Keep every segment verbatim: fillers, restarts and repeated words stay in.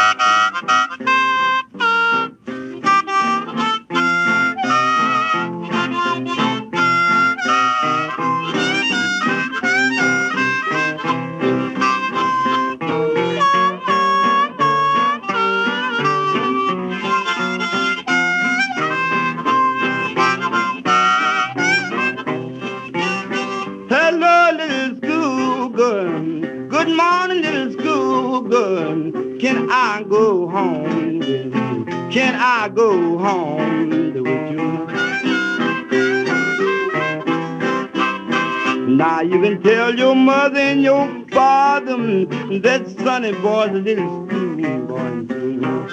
Hello, little schoolgirl. Good morning, little schoolgirl. Can I go home? Can I go home with you? Now you can tell your mother and your father that Sonny boy's a little schoolboy too.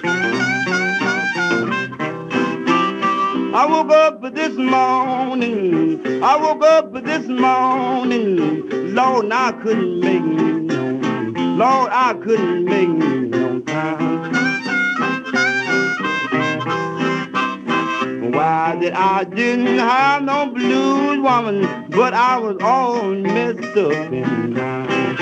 I woke up this morning, I woke up this morning, Lord, I couldn't make me no, Lord, I couldn't make me no time. Why that I didn't have no blues, woman, but I was all messed up inside.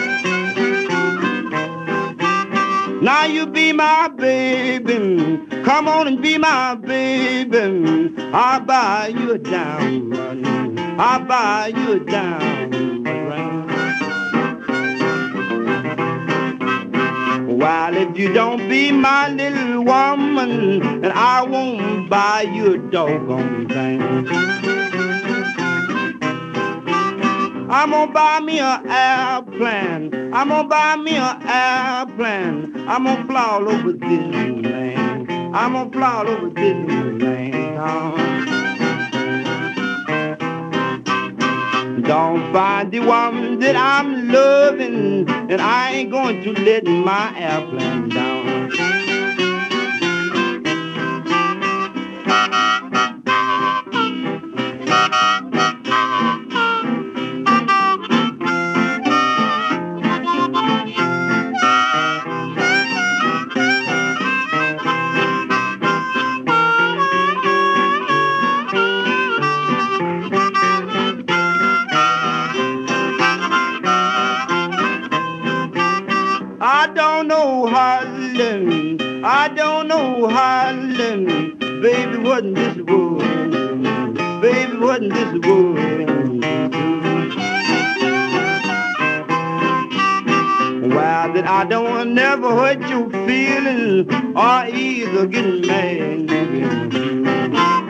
Now you be my baby, come on and be my baby. I'll buy you a diamond, I'll buy you a diamond ring. While if you don't be my little woman, and I won't buy you a doggone thing. I'm gonna buy me an airplane. I'm gonna buy me an airplane. I'm gonna fly all over Disneyland. I'm gonna fly all over Disneyland. Don't find the woman that I'm loving, and I ain't going to let my airplane down. I don't know Harlem, I don't know Harlem, baby, wasn't this world, baby, wasn't this world. Well, that I don't never hurt your feelings or either get mad.